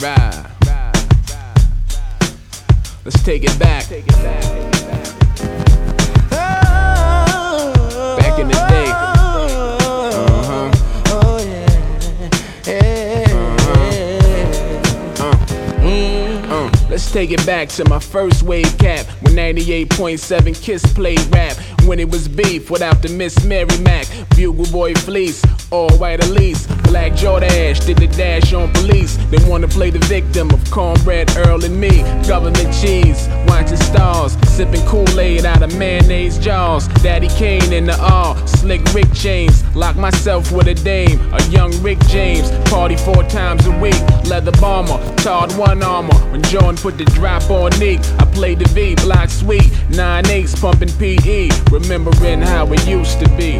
Ride. Let's take it back. Back in the day. Let's take it back to my first wave cap when 98.7 Kiss played rap. When it was beef without the Miss Mary Mac, Bugle Boy Fleece, all white Elise, Black Jordache did the dash on police. They wanna play the victim of Cornbread Earl and me. Government cheese, watching stars, sipping Kool-Aid out of mayonnaise jars. Daddy Kane in the R, slick Rick James. Lock myself with a dame, a young Rick James. Party 4 times a week, leather bomber, tarred one armor. When Jordan put the drop on Neek, I played the V, block sweet, 9/8 pumping PE, remembering how it used to be.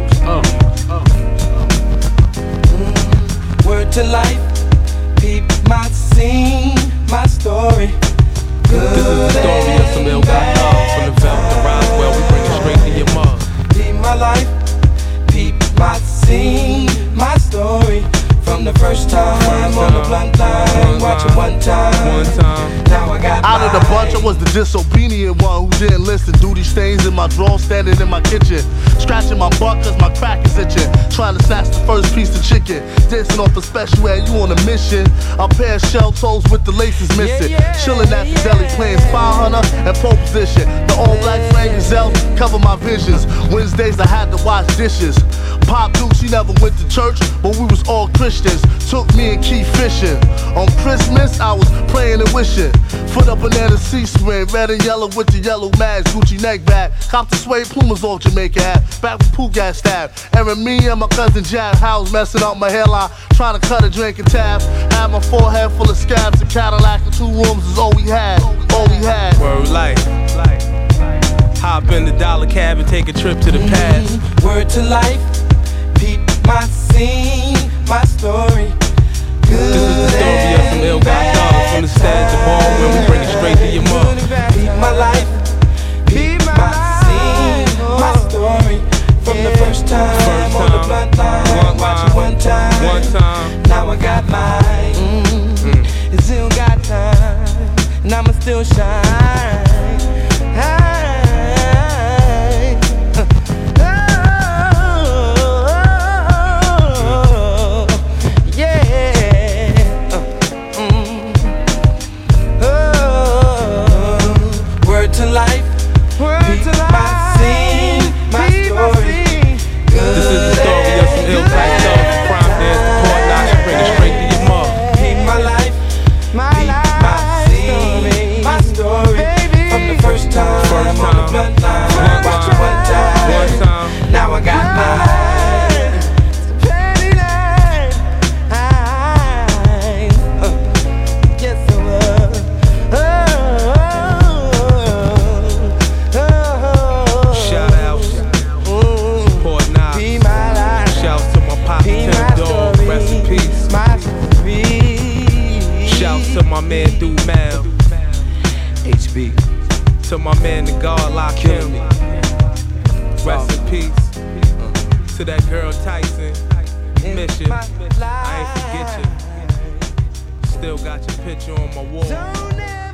Word to life, peep my scene, my story. Good this is the story of some ill-got dogs from the Velvet to Roswell. We bring it straight to your mug. Peep my life, peep my scene, my story. From the first time on the blunt line, watch it one time. Now I got out of the bunch, I was the disobedient one who didn't listen. Duty stains in my drawers, standing in my kitchen, scratching my butt cause my crack is itching. Trying to snatch the first piece of chicken, dancing off a special ed, you on a mission. A pair of shell toes with the laces missing. Chilling at the deli playing Spy Hunter and Pole Position. The all black flame gazelles cover my visions. Wednesdays I had to wash dishes. Pop Duke, she never went to church, but we was all Christians. Took me and Keith fishing. On Christmas, I was praying and wishing. Foot up banana C-spring, red and yellow with the yellow mask, Gucci neck bag. Cop the suede plumas off Jamaica hat. Back with Pooh got stabbed. And me and my cousin Jack House messing up my hairline, trying to cut a drink and tab. Had my forehead full of scabs. A Cadillac and 2 rooms is all we had. All we had. Word life. Hop in the dollar cab and take a trip to the past. Word to life, peep my scene, my story. Good this is the story of some ill-got dogs from the stage to ball when we bring it straight to your mug. Peep my life, peep my scene, my story. From the first time on the blunt line, watch it one time. Now I got mine. It still got time, and I'ma still shine. Now I got mine. Penny line. Yes, I was. Shout out. Port Knox. Shout out to my pop Tim Dog. Rest in peace. Shout out to my man Dumal. HB. To my man the God Lock him. Rest in peace. To that girl Tyson. Miss you. I ain't forget you. Still got your picture on my wall.